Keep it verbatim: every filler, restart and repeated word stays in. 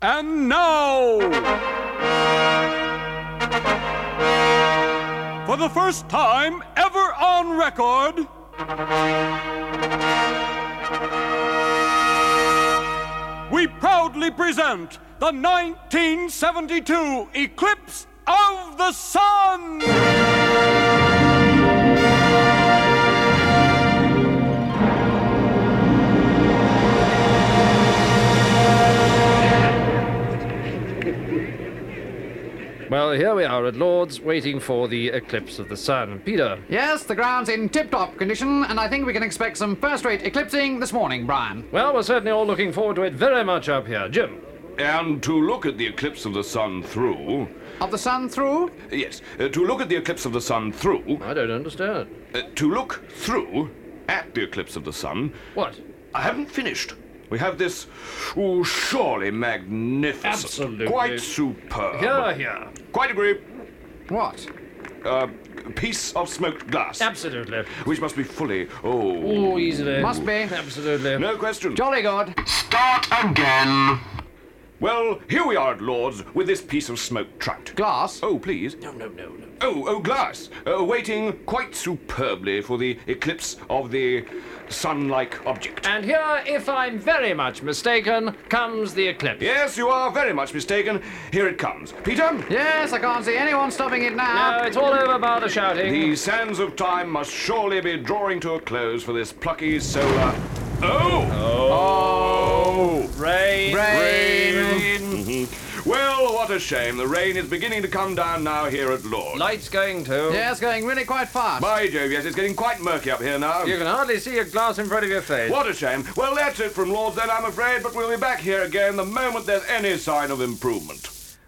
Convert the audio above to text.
And now, for the first time ever on record, we proudly present the nineteen seventy-two Eclipse of the Sun! Well, here we are at Lord's, waiting for the eclipse of the sun. Peter? Yes, the ground's in tip-top condition, and I think we can expect some first-rate eclipsing this morning, Brian. Well, we're certainly all looking forward to it very much up here. Jim? And to look at the eclipse of the sun through... Of the sun through? Yes, uh, to look at the eclipse of the sun through... I don't understand. Uh, to look through at the eclipse of the sun... What? I haven't finished. We have this, oh, surely magnificent. Absolutely. Quite superb. Here, here. Quite agree. What? Uh, piece of smoked glass. Absolutely. Which must be fully, oh... Oh, easily. Must be. Absolutely. No question. Jolly good. Start again. Well, here we are at Lord's with this piece of smoked trout. Glass? Oh, please. No, no, no, no. Oh, oh, glass. Uh, waiting quite superbly for the eclipse of the sun-like object. And here, if I'm very much mistaken, comes the eclipse. Yes, you are very much mistaken. Here it comes. Peter? Yes, I can't see anyone stopping it now. No, it's all over bar the shouting. The sands of time must surely be drawing to a close for this plucky solar... Oh! Oh! Rain! Rain! Rain! Mhm. Well, what a shame. The rain is beginning to come down now here at Lord's. Light's going too. Yeah, it's going really quite fast. By Jove, yes, it's getting quite murky up here now. You can hardly see a glass in front of your face. What a shame. Well, that's it from Lord's then, I'm afraid, but we'll be back here again the moment there's any sign of improvement.